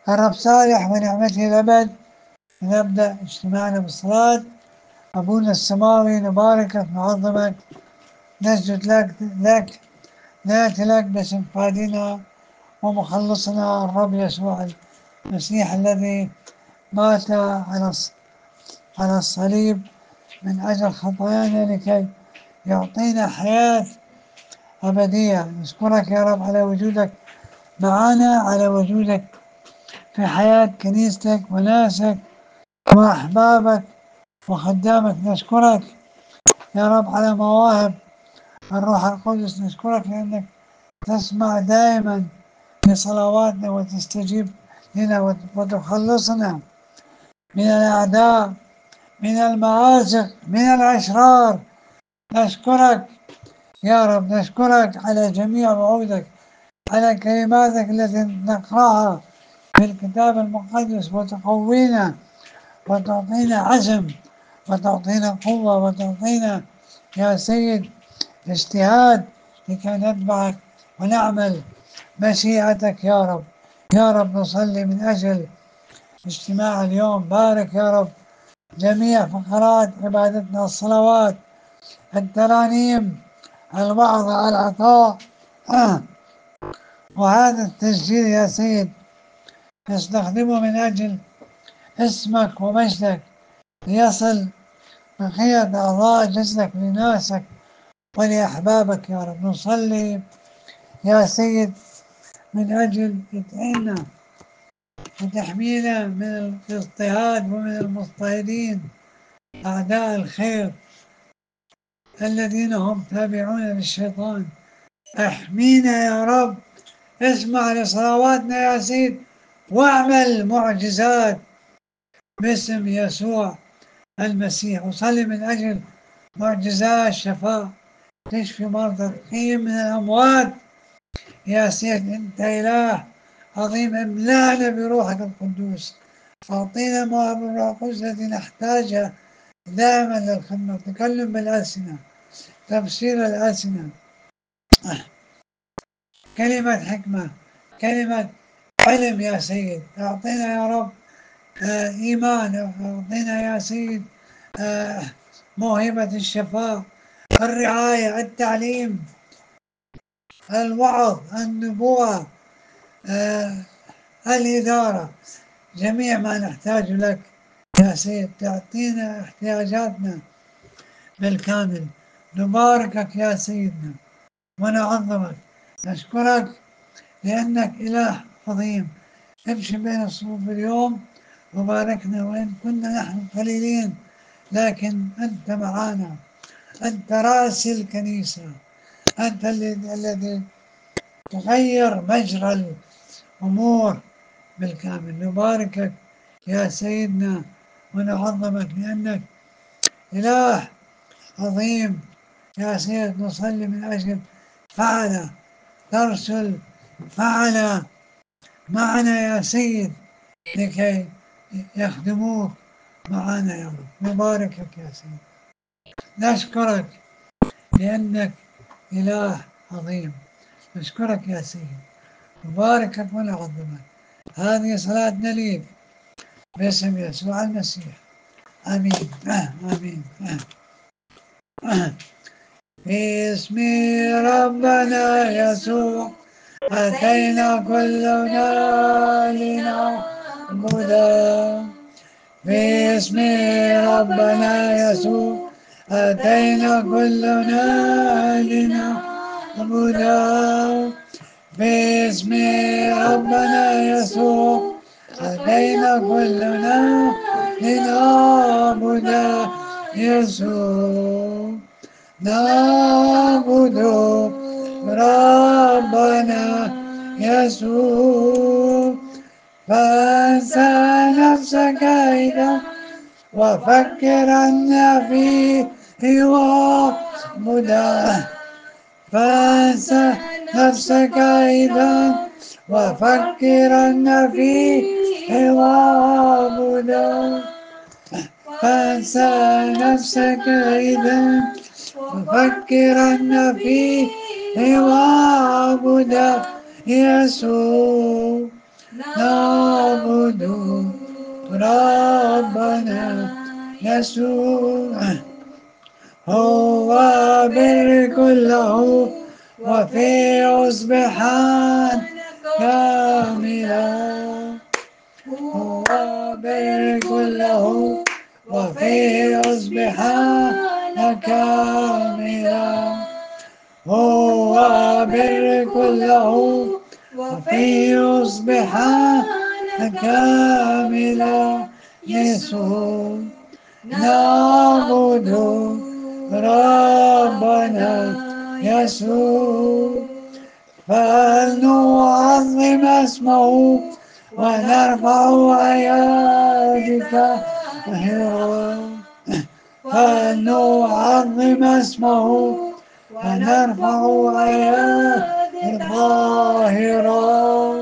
الرب صالح ونعمته الأبد. نبدأ اجتماعنا بالصلاة. أبونا السماوي نباركك نعظمك نسجد لك نأتي لك باسم فادينا ومخلصنا الرب يسوع المسيح الذي مات على الصليب من أجل خطايانا لكي يعطينا حياة أبدية. نشكرك يا رب على وجودك معنا، على وجودك في حياة كنيستك وناسك وأحبابك وخدامك. نشكرك يا رب على مواهب الروح القدس. نشكرك لأنك تسمع دائما لصلواتنا وتستجيب لنا وتخلصنا من الأعداء، من المآزق، من الأشرار. نشكرك يا رب، نشكرك على جميع وعودك، على كلماتك التي نقرأها في الكتاب المقدس وتقوينا وتعطينا عزم وتعطينا قوة وتعطينا يا سيد اجتهاد لكي نتبعك ونعمل مشيئتك يا رب. يا رب نصلي من أجل اجتماع اليوم. بارك يا رب جميع فقرات عبادتنا، الصلوات، الترانيم، الوعظ، العطاء، وهذا التسجيل يا سيد نستخدمه من أجل اسمك ومجدك ليصل بقية أعضاء جسدك لناسك ولأحبابك يا رب. نصلي يا سيد من أجل تدعينا وتحمينا من الاضطهاد ومن المضطهدين أعداء الخير الذين هم تابعون للشيطان. احمينا يا رب، اسمع لصلواتنا يا سيد واعمل معجزات باسم يسوع المسيح. وصلي من أجل معجزات شفاء، تشفي مرضى، تقيم من الأموات يا سيد. أنت إله عظيم، املأنا بروحك القدوس، أعطينا مواهب الروح القدس التي نحتاجها دائما للخدمة. تكلم بالألسنة، تفسير الألسنة، كلمة حكمة، كلمة علم يا سيد. أعطينا يا رب إيمان، أعطينا يا سيد موهبة الشفاء، الرعاية، التعليم، الوعظ، النبوة، الإدارة، جميع ما نحتاج لك يا سيد. تعطينا احتياجاتنا بالكامل. نباركك يا سيدنا ونعظمك. نشكرك لأنك إله عظيم. امشي بين الصفوف اليوم وباركنا، وإن كنا نحن قليلين لكن أنت معنا. أنت رأس الكنيسة، أنت الذي تغير مجرى الأمور بالكامل. نباركك يا سيدنا ونعظمك لأنك إله عظيم يا سيد. نصلي من أجل فعل ترسل فعل معنا يا سيد لكي يخدموك معنا يا رب. نباركك يا سيد، نشكرك لأنك إله عظيم. نشكرك يا سيد، نباركك ونعظمك. هذه صلاتنا ليك باسم يسوع المسيح، آمين آمين. باسم ربنا يسوع أتينا كلنا لنعبده. باسم ربنا يسوع أتينا كلنا لنعبده. باسم ربنا يسوع أتينا كلنا لنعبد يسوع. نعبد ربنا يسوع. فانسى نفسك إذا وفكر أن فيه وعبده. فانسى نفسك إذا وفكر أن فيه وعبده. فانسى نفسك إذا وفكر أن فيه وعبده يسوع. نعبد نعبد ربنا يسوع، هو بر كله وفيه سبحان كاملا، هو بر كله وفيه سبحان كاملا، هو بر كله وفيه سبحان كاملا، يسوع نعبد ربنا يسوع، فلنعظم اسمه ونرفع أيادك طاهرا، فلنعظم اسمه ونرفع أيادك طاهرا،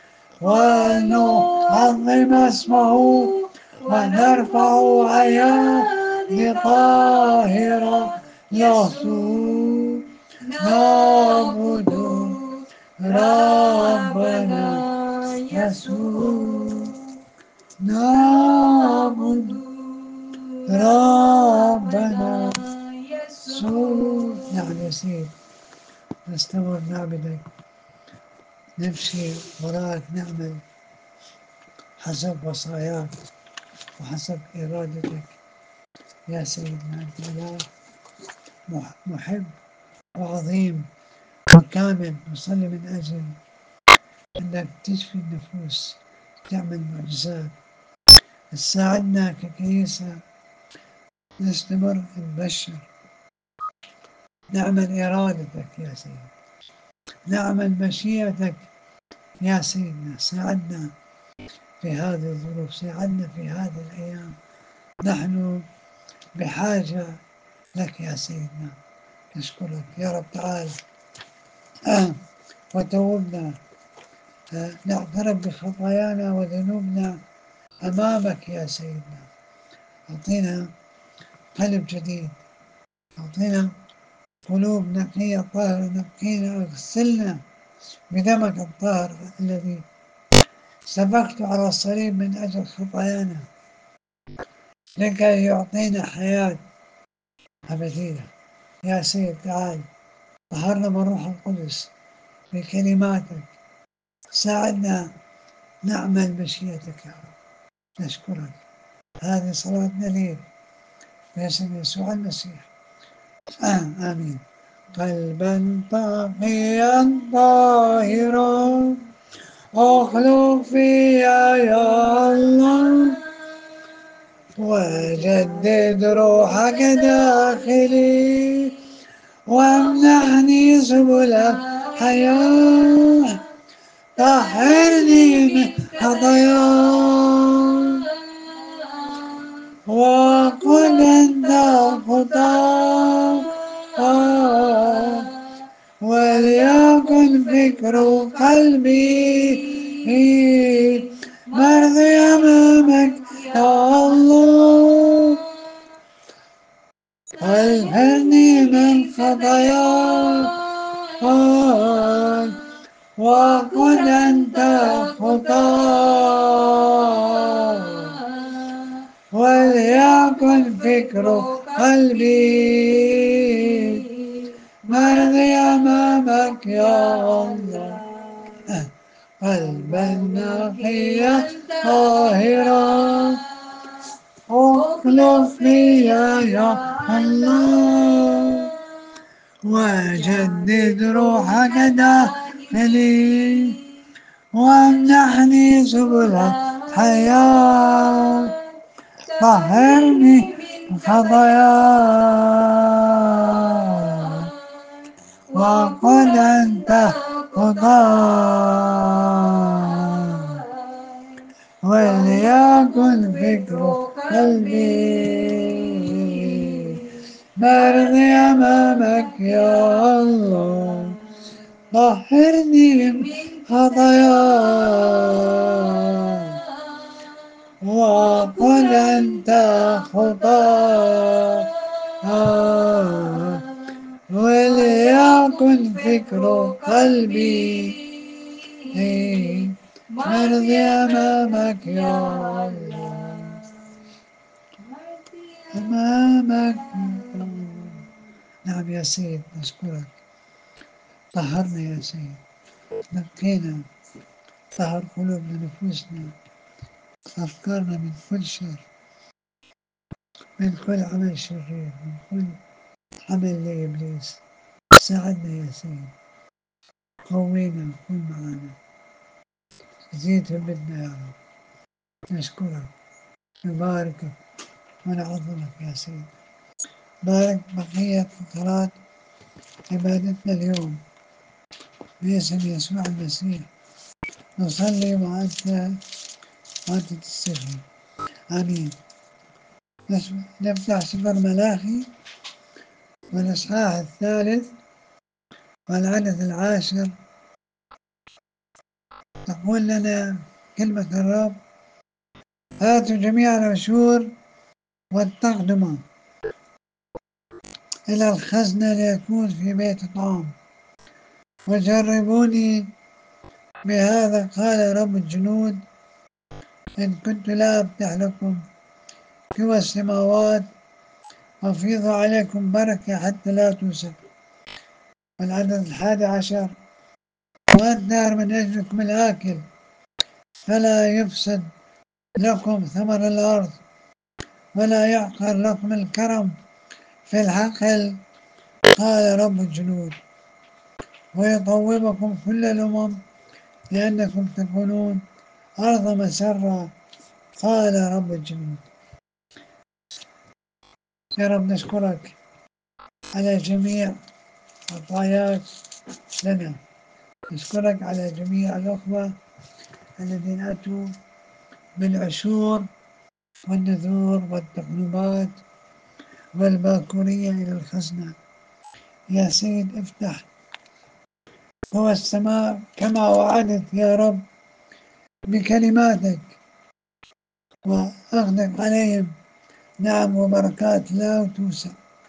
ونعظم اسمه ونرفع أيادي طاهرة، يسوع نعبد ربنا يسوع، نعبد ربنا يسوع. نعم يا سيد، نستمر نعبدك، نمشي وراك، نعمل حسب وصاياك وحسب إرادتك يا سيدنا. أنت إله محب وعظيم وكامل، نصلي من أجل أنك تشفي النفوس، تعمل معجزات، تساعدنا ككنيسة نستمر نبشر، نعمل إرادتك يا سيدي، نعمل مشيئتك يا سيدنا. ساعدنا في هذه الظروف، ساعدنا في هذه الأيام، نحن بحاجة لك يا سيدنا. نشكرك يا رب. تعال وتوبنا، نعترف بخطايانا وذنوبنا أمامك يا سيدنا. أعطينا قلب جديد، أعطينا قلوب نقية طاهرة، نقينا، اغسلنا بدمك الطاهر الذي سفكت على الصليب من أجل خطايانا، لكي يعطينا حياة أبدية يا سيد. تعال طهرنا من روح القدس بكلماتك، ساعدنا نعمل مشيئتك يا رب. نشكرك. هذه صلاتنا ليك باسم يسوع المسيح، آمين. قلبا طاهيا طاهرا اخلق فيا يا الله، وجدد روحك داخلي، وامنحني سبل الحياة، طهرني من خطاياي، وقل أنت خطاي، وليكن فكر قلبي مرضي أمامك يا الله، طهرني من خطاياي، وقل أنت خطاي، وليكن فكر قلبي مرضي أمامك يا الله، قلبا نقيا طاهرا اخلق فيا يا الله، وجدد روحك داخلي، وامنحني سبل الحياة، طهرني من خطاياي، وقل أنت خطاي، وليكن فكر قلبي مرضي أمامك يا الله، طهرني من خطاياي، وقل أنت خطاي، وليكن فكر قلبي مرضي أمامك يا الله، أمامك يا الله. نعم يا سيد، نشكرك. طهرنا يا سيد، نقينا، طهر قلوبنا نفوسنا، أفكارنا من كل شر، من كل عمل شرير، من كل عمل لإبليس. ساعدنا يا سيد، قوينا، كن معنا، زيد همتنا يا رب. نشكرك، نباركك ونعظمك يا سيد. بارك بقية فترات عبادتنا اليوم باسم يسوع المسيح. نصلي وأنت تستجيب. آمين. نفتح سفر ملاخي والإصحاح 3 والعدد 10. تقول لنا كلمة الرب: هاتوا جميع العشور والتقدمة إلى الخزنة ليكون في بيت طعام، وجربوني بهذا قال رب الجنود، إن كنت لا أفتح لكم قوى السماوات وأفيض عليكم بركة حتى لا توسع. والعدد 11: وأدار من أجلكم الآكل فلا يفسد لكم ثمر الأرض، ولا يعقر لكم الكرم في الحقل قال رب الجنود، ويطوبكم كل الأمم لأنكم تكونون أرض مسرة قال رب الجنود. يا رب نشكرك على جميع عطاياك لنا، نشكرك على جميع الأخوة الذين أتوا بالعشور والنذور والتقلبات والباكورية إلى الخزنة. يا سيد افتح قوى السماء كما وعدت يا رب بكلماتك، وأغدق عليهم نعم وبركات لا توسع،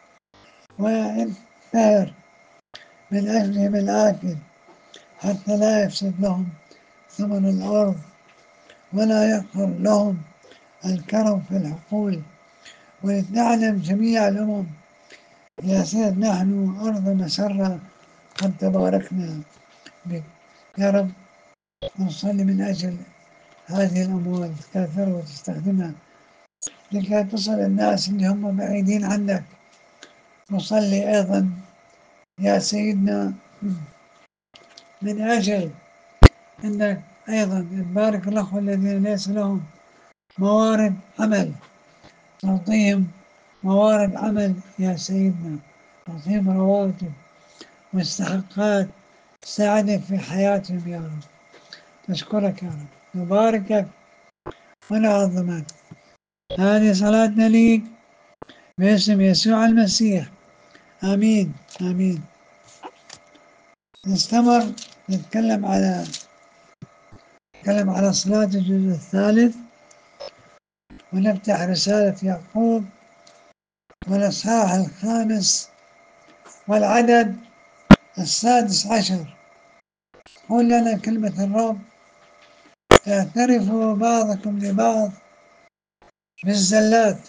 وانفر من أجلهم الآكل حتى لا يفسد لهم ثمن الأرض، ولا يقهر لهم الكرم في الحقول، ولتعلم جميع الأمم يا سيد نحن أرض مسرة قد تباركنا بك. يا رب نصلي من أجل هذه الأموال تكاثر وتستخدمها لكي تصل الناس اللي هم بعيدين عنك. نصلي أيضا يا سيدنا من أجل أنك أيضا تبارك الأخوة الذين ليس لهم موارد عمل، تعطيهم موارد عمل يا سيدنا، تعطيهم رواتب واستحقاقات تساعدك في حياتهم يا رب. نشكرك يا رب، نباركك ونعظمك. هذه صلاتنا ليك باسم يسوع المسيح، آمين آمين. نستمر نتكلم على صلاة الجزء الثالث، ونفتح رسالة يعقوب والإصحاح 5 والعدد 16. قل لنا كلمة الرب: اعترفوا بعضكم لبعض بالزلات،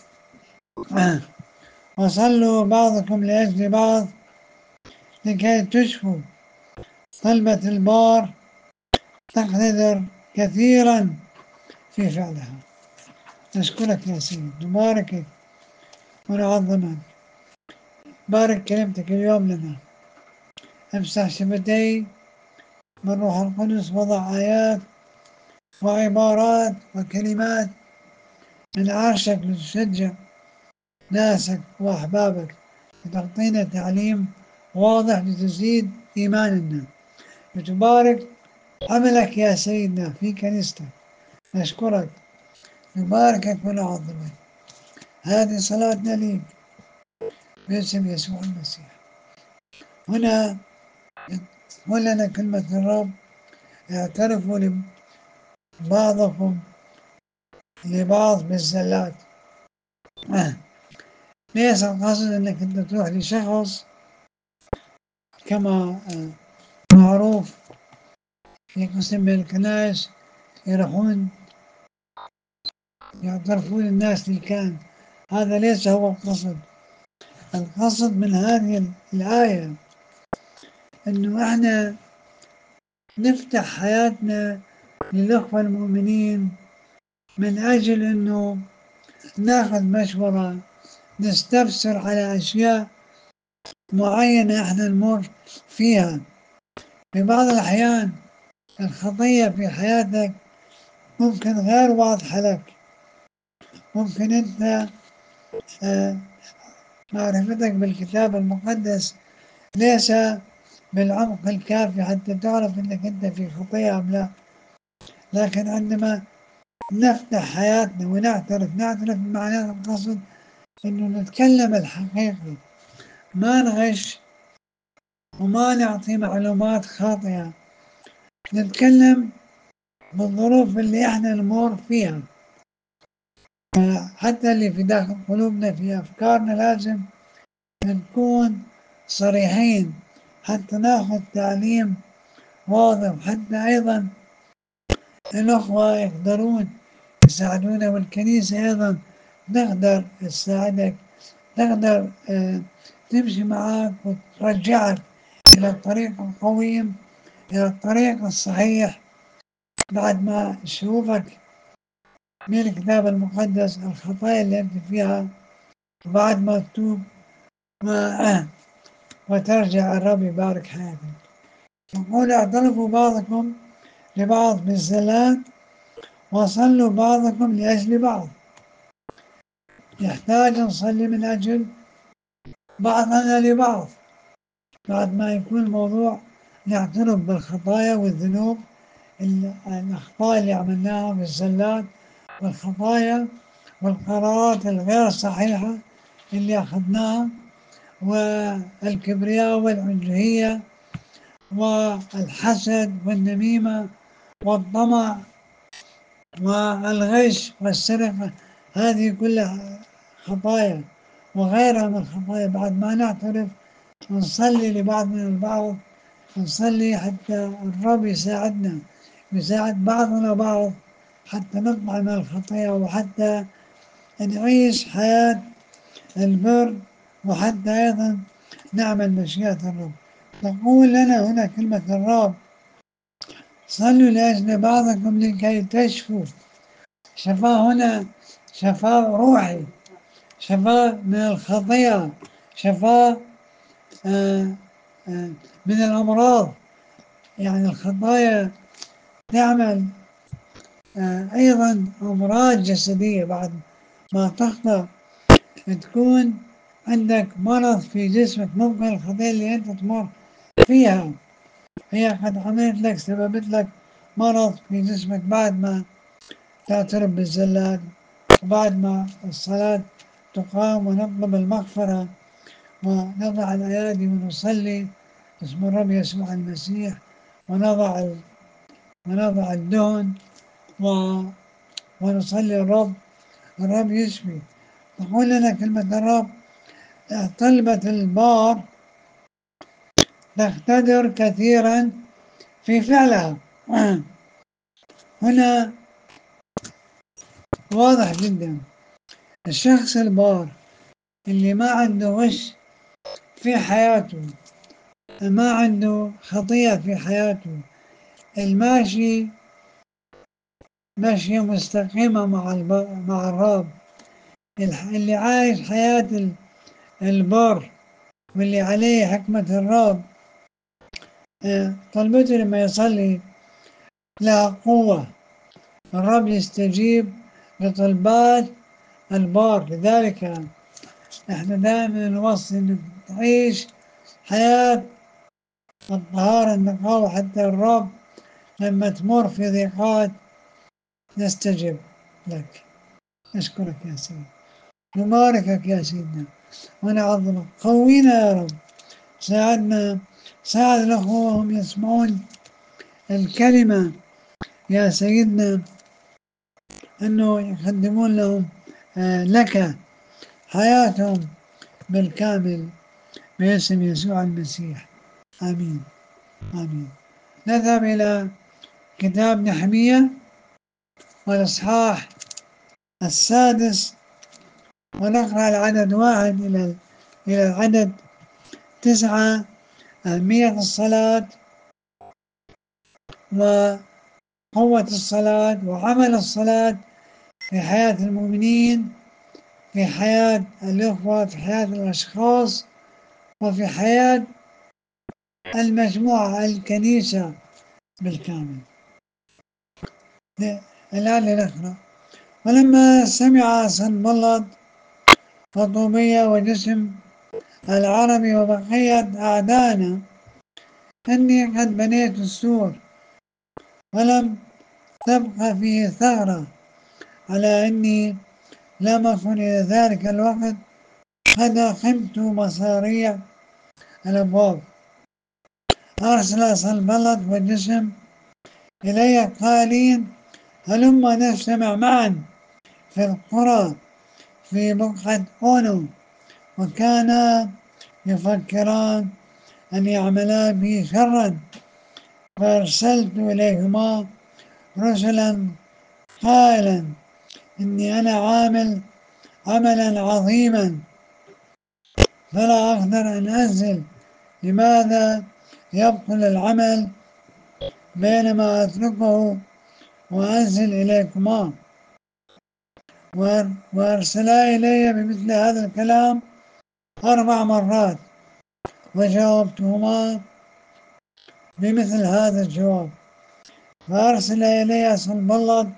وصلوا بعضكم لأجل بعض لكي تشفوا. طلبة البار تقتدر كثيرا في فعلها. نشكرك يا سيد، نباركك ونعظمك. بارك كلمتك اليوم لنا، امسح شفتي بالروح القدس، وضع آيات وعبارات وكلمات من عرشك لتشجع ناسك وأحبابك، لتعطينا تعليم واضح لتزيد إيماننا، وتبارك عملك يا سيدنا في كنيستك. نشكرك، نباركك ونعظمك. هذه صلاتنا ليك باسم يسوع المسيح. هنا تقول لنا كلمة الرب: اعترفوا بعضكم لبعض بالزلات. ليس القصد انك انت تروح لشخص كما معروف في قسم من الكنائس يروحون يعترفون الناس بالكهنة. هذا ليس هو القصد. القصد من هذه الآية أنه إحنا نفتح حياتنا للأخوة المؤمنين من أجل أنه ناخذ مشورة، نستفسر على أشياء معينة إحنا نمر فيها. في بعض الأحيان الخطية في حياتك ممكن غير واضحة لك، ممكن أنت معرفتك بالكتاب المقدس ليس بالعمق الكافي حتى تعرف أنك أنت في خطية أم لا. لكن عندما نفتح حياتنا ونعترف بمعنى القصد أنه نتكلم الحقيقة، ما نغش وما نعطي معلومات خاطئة، نتكلم بالظروف اللي احنا نمر فيها، حتى اللي في داخل قلوبنا في أفكارنا لازم نكون صريحين حتى ناخذ تعليم واضح، حتى أيضا الأخوة يقدرون يساعدونا، والكنيسة أيضا تقدر تساعدك، تقدر تمشي معك وترجعك إلى الطريق القويم، إلى الطريق الصحيح، بعد ما تشوفك من الكتاب المقدس الخطايا اللي أنت فيها، وبعد ما تتوب وترجع الرب يبارك حياتك. يقول اعترفوا بعضكم لبعض بالزلات وصلوا بعضكم لأجل بعض. يحتاج نصلي من أجل بعضنا لبعض بعد ما يكون الموضوع نعترف بالخطايا والذنوب، الأخطاء اللي عملناها بالزلات، والخطايا والقرارات الغير صحيحة اللي أخذناها، والكبرياء والعنجهية والحسد والنميمة والطمع والغش والسرقة. هذه كلها خطايا وغيرها من الخطايا. بعد ما نعترف نصلي لبعضنا البعض، نصلي حتى الرب يساعدنا، يساعد بعضنا بعض حتى نطلع من الخطية، وحتى نعيش حياة البر، وحتى أيضا نعمل مشيئة الرب. تقول لنا هنا كلمة الرب: صلوا لأجل بعضكم لكي تشفوا. شفاء هنا شفاء روحي، شفاء من الخطيئة، شفاء من الأمراض. يعني الخطايا تعمل أيضا أمراض جسدية. بعد ما تخطأ تكون عندك مرض في جسمك، ممكن الخطيئة اللي أنت تمر فيها هي قد عملت لك، سببت لك مرض في جسمك. بعد ما تعترف بالزلات، وبعد ما الصلاة تقام ونطلب المغفرة ونضع الأيادي ونصلي باسم الرب يسوع المسيح، ونضع الدهن ونصلي الرب يشفي. تقول لنا كلمة الرب: طلبة البار تقتدر كثيرا في فعلها. هنا واضح جدا الشخص البار اللي ما عنده غش في حياته، ما عنده خطيئة في حياته، الماشي ماشية مستقيمة مع الرب، اللي عايش حياة البر، واللي عليه حكمة الرب، طلبته لما يصلي لها قوة. الرب يستجيب لطلبات البار. لذلك احنا دائما نوصي انك تعيش حياة الطهارة النقاوة، حتى الرب لما تمر في ضيقات يستجب لك. نشكرك يا سيدي، نباركك يا سيدنا ونعظمك. قوينا يا رب، ساعدنا، ساعد الأخوة وهم يسمعون الكلمة يا سيدنا، أنه يقدمون لهم لك حياتهم بالكامل باسم يسوع المسيح. آمين آمين. نذهب إلى كتاب نحمية والإصحاح السادس، ونقرأ العدد 1 إلى العدد 9. أهمية الصلاة وقوة الصلاة وعمل الصلاة في حياة المؤمنين، في حياة الأخوة، في حياة الأشخاص، وفي حياة المجموعة الكنيسة بالكامل. الآن لنقرأ. ولما سمع سنبلط وطوبية وجسم العربي وبقية أعدانا أني قد بنيت السور ولم تبقى فيه ثغرة، على أني لم أكن إلى ذلك الوقت قد أقمت مصاريع الأبواب، أرسل سنبلط والجسم إلي قائلين: هلما نجتمع معا في القرى في بقعة أونو. وكانا يفكران أن يعملا بي شرا، فأرسلت إليهما رسلا قائلا: إني أنا عامل عملا عظيما فلا أقدر أن أنزل، لماذا يبطل العمل بينما أتركه وأنزل إليكما؟ وأرسلا إلي بمثل هذا الكلام 4 مرات، وجاوبتهما بمثل هذا الجواب. فأرسل إلي سنبلط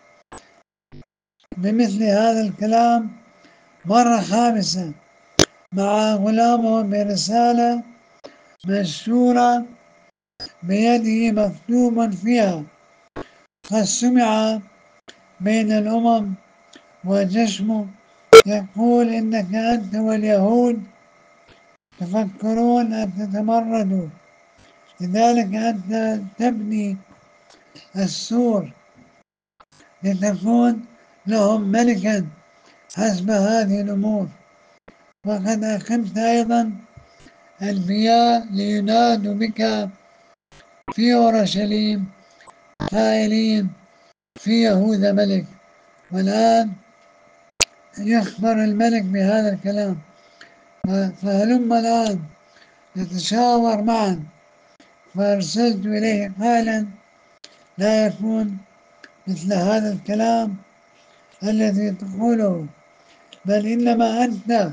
بمثل هذا الكلام مرة 5 مع غلامه برسالة منشورة بيده مكتوبا فيها: قد سمع بين الأمم وجشمه يقول إنك أنت واليهود تفكرون أن تتمردوا، لذلك أنت تبني السور لتكون لهم ملكا حسب هذه الأمور. وقد أقمت أيضا أنبياء لينادوا بك في أورشليم قائلين: في يهوذا ملك. والآن يخبر الملك بهذا الكلام، فهلم الآن نتشاور معا. فأرسلت إليه قائلا: لا يكون مثل هذا الكلام الذي تقوله، بل إنما أنت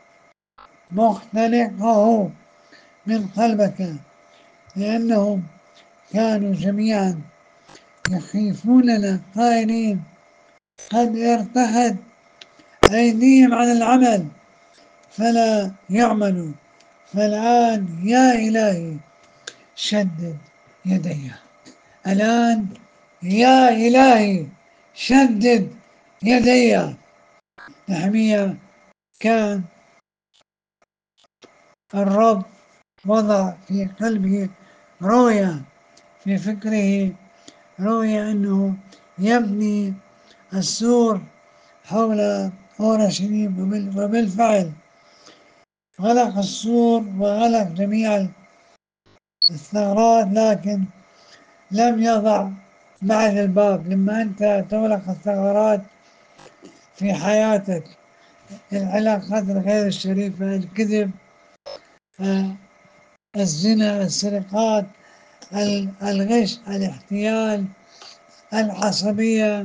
مختلقه من قلبك، لأنهم كانوا جميعا يخيفوننا قائلين: قد ارتخت أيديهم عن العمل فلا يعملوا. فالآن يا إلهي شدد يدي. الآن يا إلهي شدد يدي. نحمية كان الرب وضع في قلبه رؤيا، في فكره رؤيا أنه يبني السور حول أورشليم، وبالفعل غلق السور وغلق جميع الثغرات، لكن لم يضع بعد الباب. لما أنت تغلق الثغرات في حياتك، العلاقات الغير الشريفة، الكذب، الزنا، السرقات، الغش، الاحتيال، العصبية،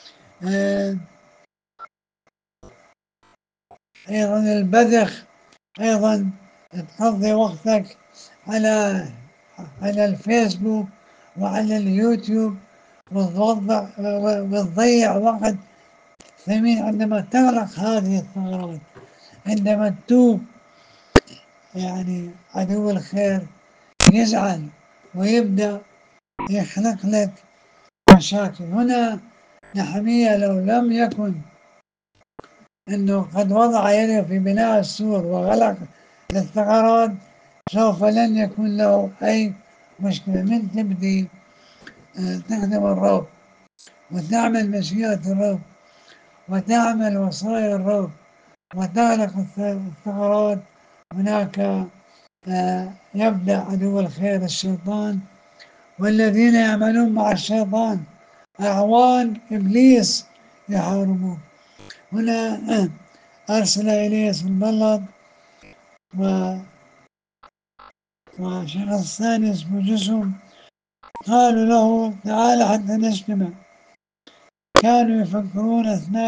أيضا البذخ، أيضا تقضي وقتك على الفيسبوك وعلى اليوتيوب وتضيع وقت ثمين. عندما تغلق هذه الثغرات، عندما تتوب، يعني عدو الخير يزعل ويبدأ يخلق لك مشاكل. هنا نحمية لو لم يكن أنه قد وضع يده في بناء السور وغلق الثغرات، سوف لن يكون له أي مشكلة. من تبدي تخدم الرب وتعمل مشيئة الرب وتعمل وصايا الرب وتغلق الثغرات، هناك يبدأ عدو الخير الشيطان والذين يعملون مع الشيطان أعوان إبليس يحاربون. هنا أرسل إليه سنبلط وشخص ثاني اسمه جسم، قالوا له تعال حتى نجتمع. كانوا يفكرون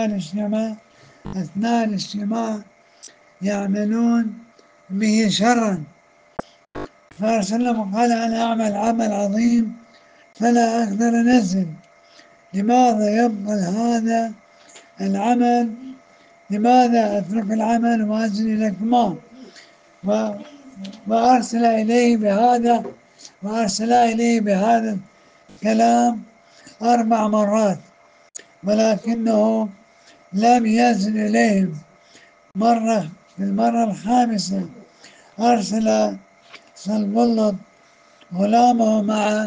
أثناء الاجتماع يعملون به شرا، فأرسلهم قال أنا أعمل عمل عظيم فلا أقدر أنزل، لماذا يبطل هذا العمل؟ لماذا أترك العمل وأنزل إليكما؟ وأرسل إليه بهذا الكلام 4 مرات، ولكنه لم ينزل إليهم. في المرة الخامسة أرسل صلبلط غلامه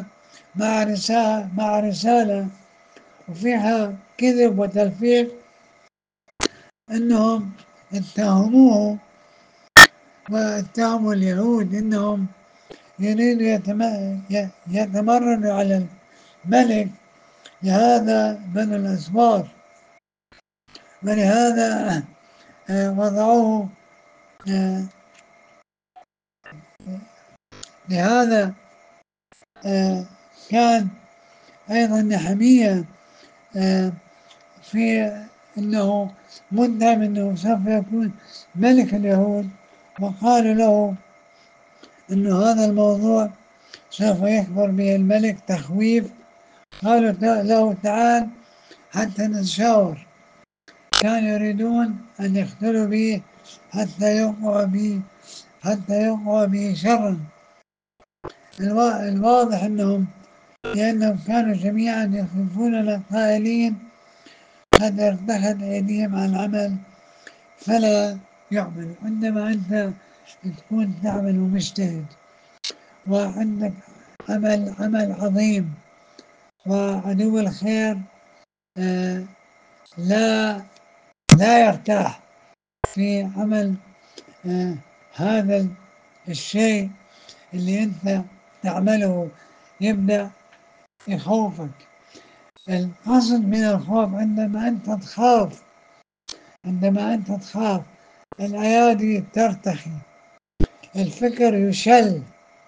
مع رسالة وفيها كذب وتلفيق، أنهم اتهموه واتهموا اليهود أنهم يريدوا يتمردوا على الملك، لهذا بنو الأسباط، ولهذا وضعوه لهذا كان أيضا نحمية في أنه متهم أنه سوف يكون ملك اليهود، وقالوا له أنه هذا الموضوع سوف يكبر به الملك تخويف. قالوا له تعال حتى نتشاور. كانوا يريدون أن يقتلوا به حتى يوقعوا به شرا. الواضح لأنهم كانوا جميعا يخلفوننا قائلين قد ارتخت أيديهم عن العمل فلا يعمل. عندما أنت تكون تعمل ومجتهد وعندك عمل عظيم، وعدو الخير لا يرتاح في عمل هذا الشيء اللي أنت تعمله، يبدأ يخوفك. القصد من الخوف عندما أنت تخاف الأيادي ترتخي، الفكر يشل،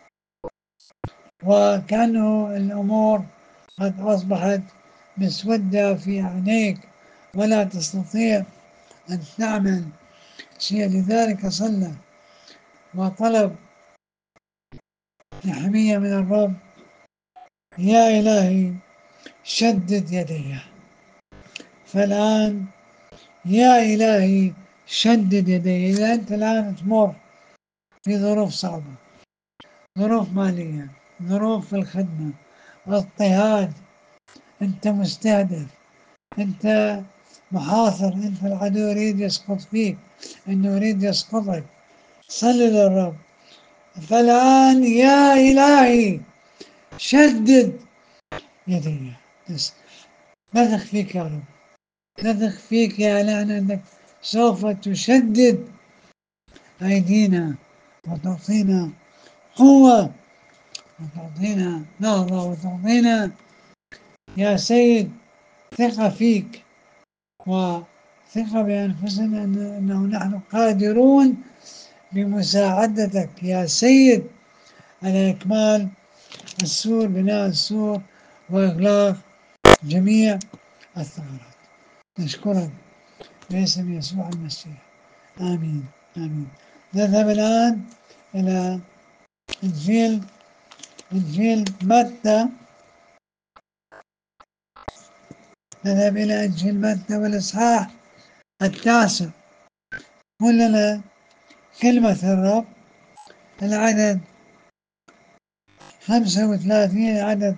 وكأنه الأمور قد أصبحت مسودة في عينيك ولا تستطيع أن تعمل شيء. لذلك صلى وطلب تحمية من الرب: يا إلهي شدد يدي. فالآن يا إلهي شدد يدي. إذا أنت الآن تمر في ظروف صعبة، ظروف مالية، ظروف في الخدمة، اضطهاد، أنت مستهدف، أنت محاصر، أنت العدو يريد يسقط فيك، أنه يريد يسقطك، صلي للرب. فالآن يا إلهي شدد يدي. نثق فيك يا رب، نثق فيك يا إلهنا أنك سوف تشدد أيدينا وتعطينا قوة وتعطينا نهضة وتعطينا يا سيد ثقة فيك وثقة بأنفسنا أنه نحن قادرون بمساعدتك يا سيد على إكمال السور، بناء السور وإغلاق جميع الثغرات. نشكرك باسم يسوع المسيح، آمين آمين. نذهب الآن إلى إنجيل متى. نذهب إلى إنجيل متى والإصحاح 9. قل لنا كلمة الرب العدد 35، العدد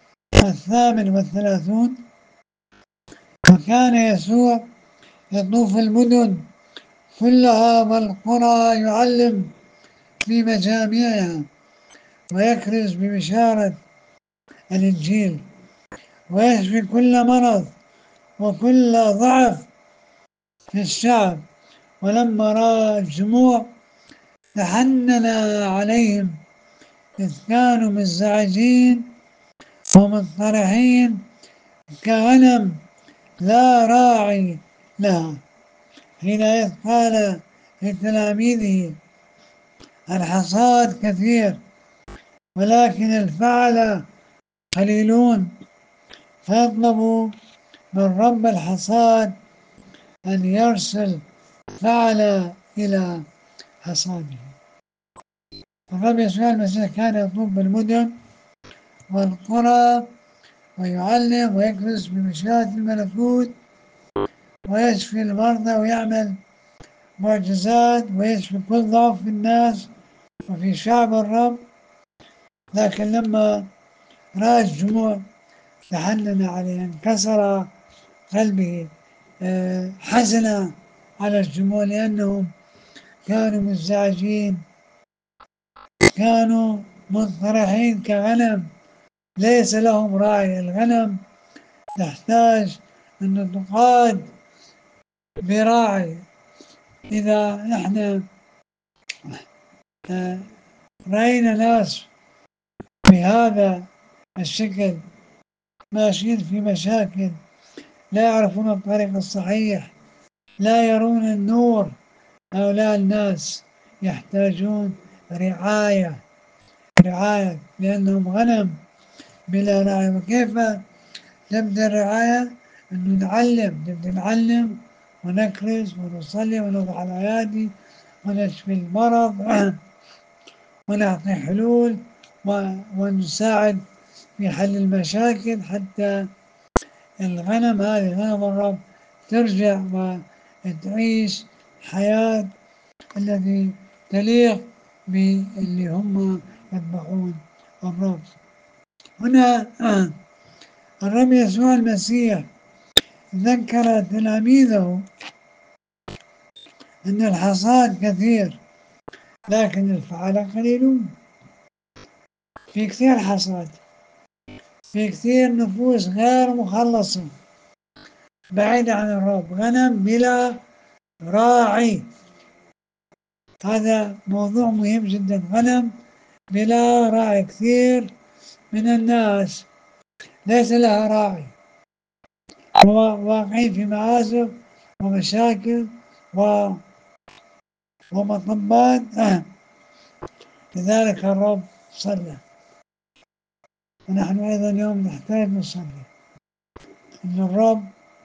38. وكان يسوع يطوف المدن كلها والقرى يعلم في مجامعها ويكرز ببشارة الإنجيل ويشفي كل مرض وكل ضعف في الشعب. ولما رأى الجموع تحنن عليهم إذ كانوا منزعجين ومضطرحين كغنم لا راعي لها. حين قال لتلاميذه الحصاد كثير ولكن الفعل قليلون، فاطلبوا من رب الحصاد أن يرسل فعل إلى حصاده. الرب يسوع المسيح كان يطوف بالمدن والقرى ويعلم ويكرز بمشيئة الملكوت ويشفي المرضى ويعمل معجزات ويشفي كل ضعف في الناس وفي شعب الرب. لكن لما رأى الجموع تحنن عليه، انكسر قلبه، حزن على الجموع لأنهم كانوا منزعجين، كانوا منطرحين كغنم ليس لهم راعي. الغنم تحتاج أن تقاد براعي. إذا نحن رأينا ناس بهذا الشكل ماشيين في مشاكل، لا يعرفون الطريق الصحيح، لا يرون النور، هؤلاء الناس يحتاجون رعاية لأنهم غنم بلا راعي. وكيف تبدأ الرعاية؟ أنه نبدأ نعلم ونكرز ونصلي ونضع الأيادي ونشفي المرض ونعطي حلول ونساعد في حل المشاكل حتى الغنم هذه غنم الرب ترجع وتعيش حياة التي تليق باللي هم يتبعون الرب. هنا الرب يسوع المسيح ذكر تلاميذه أن الحصاد كثير لكن الفعل قليلون. في كثير حصاد، في كثير نفوس غير مخلصة بعيدة عن الرب، غنم بلا راعي. هذا موضوع مهم جدا، غنم بلا راعي. كثير من الناس ليس لها راعي، واقعين في مآزق ومشاكل ومطبات. لذلك الرب صلى، ونحن أيضا اليوم نحتاج نصلي أن الرب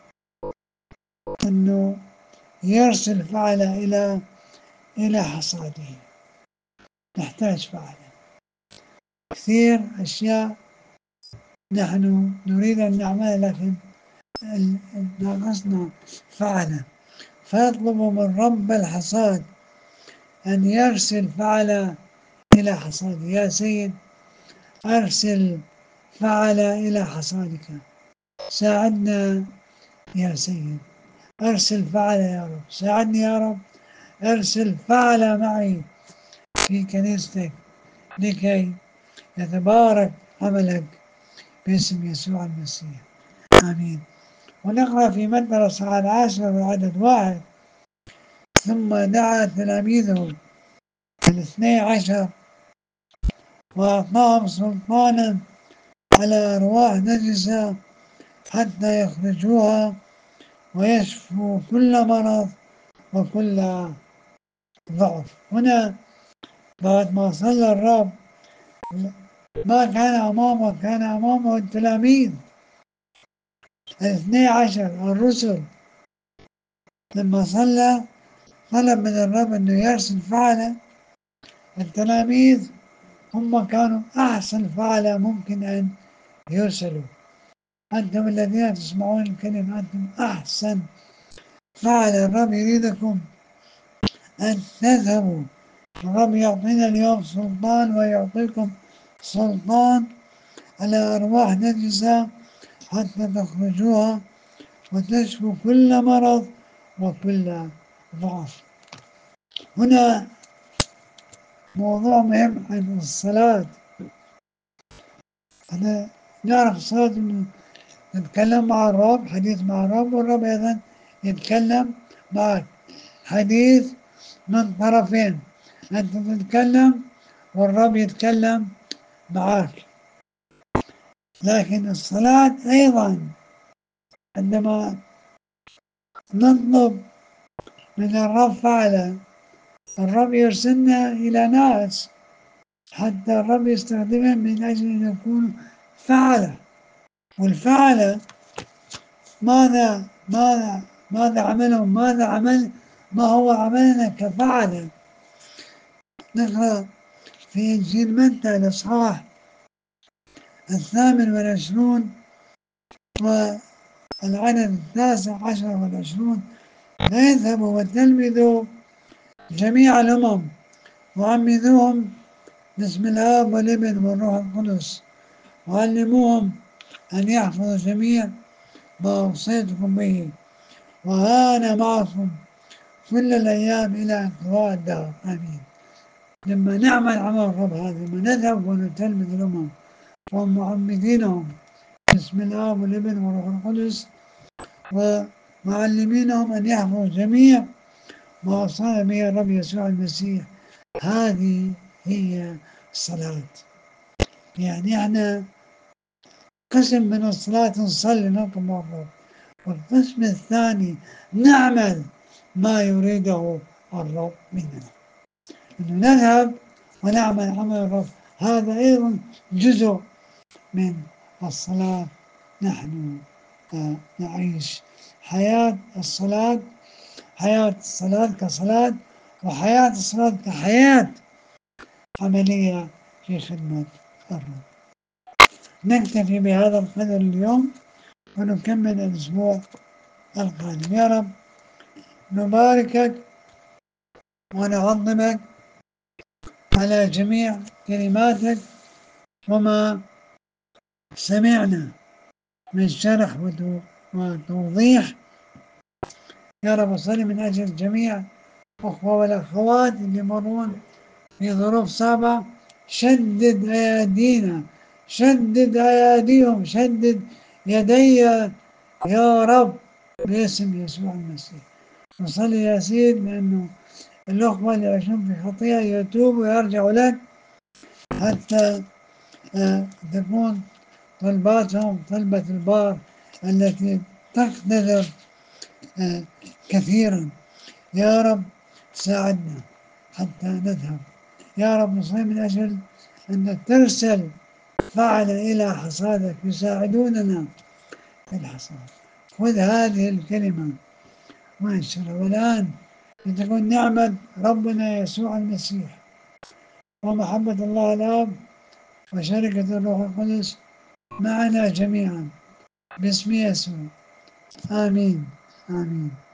أنه يرسل فعل إلى حصاده. نحتاج فعل كثير أشياء نحن نريد أن نعملها لكن ناقصنا فعلا، فيطلب من رب الحصاد أن يرسل فعل إلى حصاده. يا سيد أرسل فعل إلى حصادك، ساعدنا يا سيد، أرسل فعل يا رب، ساعدني يا رب، أرسل فعل معي في كنيستك لكي يتبارك عملك باسم يسوع المسيح، آمين. ونقرأ في متى الإصحاح 10 وعدد 1: ثم دعا تلاميذه 12 وأعطاهم سلطانا على أرواح نجسة حتى يخرجوها ويشفوا كل مرض وكل ضعف. هنا بعد ما صلى الرب ما كان أمامه التلاميذ 12 الرسل. لما صلى طلب من الرب أنه يرسل فعلا. التلاميذ هم كانوا أحسن فعلا ممكن أن يرسلوا. أنتم الذين تسمعون الكلمة أنتم أحسن فعل. الرب يريدكم أن تذهبوا. الرب يعطينا اليوم سلطان ويعطيكم سلطان على أرواح نجسة حتى تخرجوها وتشفوا كل مرض وكل ضعف. هنا موضوع مهم عن الصلاة. أنا نعرف الصلاة إنه نتكلم مع الرب، حديث مع الرب، والرب أيضا يتكلم معك، حديث من طرفين، أنت تتكلم والرب يتكلم معك. لكن الصلاة أيضا عندما نطلب من الرب فعلا، الرب يرسلنا إلى ناس حتى الرب يستخدمهم من أجل أن يكونوا فعلة. والفعلة ماذا عملهم؟ ما هو عملنا كفعلة؟ نقرأ في إنجيل متى الإصحاح 28 والعدد 19 و20: فاذهبوا وتلمذوا جميع الأمم وعمدوهم باسم الآب والابن والروح القدس، وعلموهم أن يحفظوا جميع ما أوصيتكم به، وأنا معكم كل الأيام إلى انقضاء الدهر. آمين. لما نعمل عمل الرب هذا، لما نذهب ونتلمذ الأمم ومعمدينهم باسم الآب والابن والروح القدس، ومعلمينهم أن يحفظوا جميع ما وصانا به الرب يسوع المسيح، هذه هي الصلاة. يعني احنا قسم من الصلاة نصلي نطلب الرب، والقسم الثاني نعمل ما يريده الرب مننا، أنه نذهب ونعمل عمل الرب. هذا أيضا جزء من الصلاة. نحن نعيش حياة الصلاة، حياة الصلاة كصلاة، وحياة الصلاة كحياة عملية في خدمة الرب. نكتفي بهذا القدر اليوم ونكمل الأسبوع القادم. يا رب نباركك ونعظمك على جميع كلماتك وما سمعنا من شرح وتوضيح. يا رب صل من أجل جميع الأخوة والأخوات اللي يمرون في ظروف صعبة، شدد أيادينا، شدد أياديهم، شدد يدي يا رب باسم يسوع المسيح. نصلي يا سيد بأنه الأخوة اللي يعيشون في خطيئة يتوبوا ويرجعوا لك، حتى تكون طلباتهم طلبة البار التي تقتدر كثيرا. يا رب ساعدنا حتى نذهب. يا رب نصلي من أجل أن ترسل فعل إلى حصادك يساعدوننا في الحصاد. خذ هذه الكلمة وانشرها، والآن لتكون نعمة ربنا يسوع المسيح ومحبة الله الآب وشركة الروح القدس معنا جميعا باسم يسوع. آمين آمين.